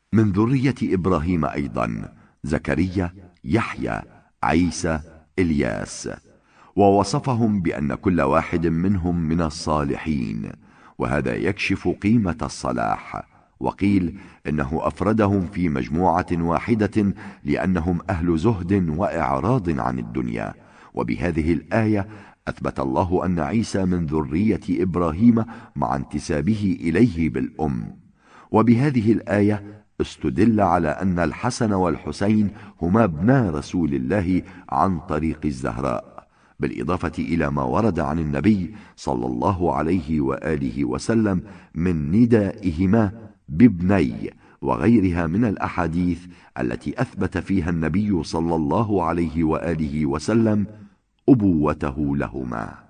من ذرية إبراهيم أيضا زكريا، يحيى، عيسى، إلياس. ووصفهم بأن كل واحد منهم من الصالحين، وهذا يكشف قيمة الصلاح. وقيل إنه أفردهم في مجموعة واحدة لأنهم أهل زهد وإعراض عن الدنيا. وبهذه الآية أثبت الله أن عيسى من ذرية إبراهيم مع انتسابه إليه بالأم. وبهذه الآية استدل على أن الحسن والحسين هما ابنا رسول الله عن طريق الزهراء، بالإضافة إلى ما ورد عن النبي صلى الله عليه وآله وسلم من ندائهما بابني، وغيرها من الأحاديث التي أثبت فيها النبي صلى الله عليه وآله وسلم أبوته لهما.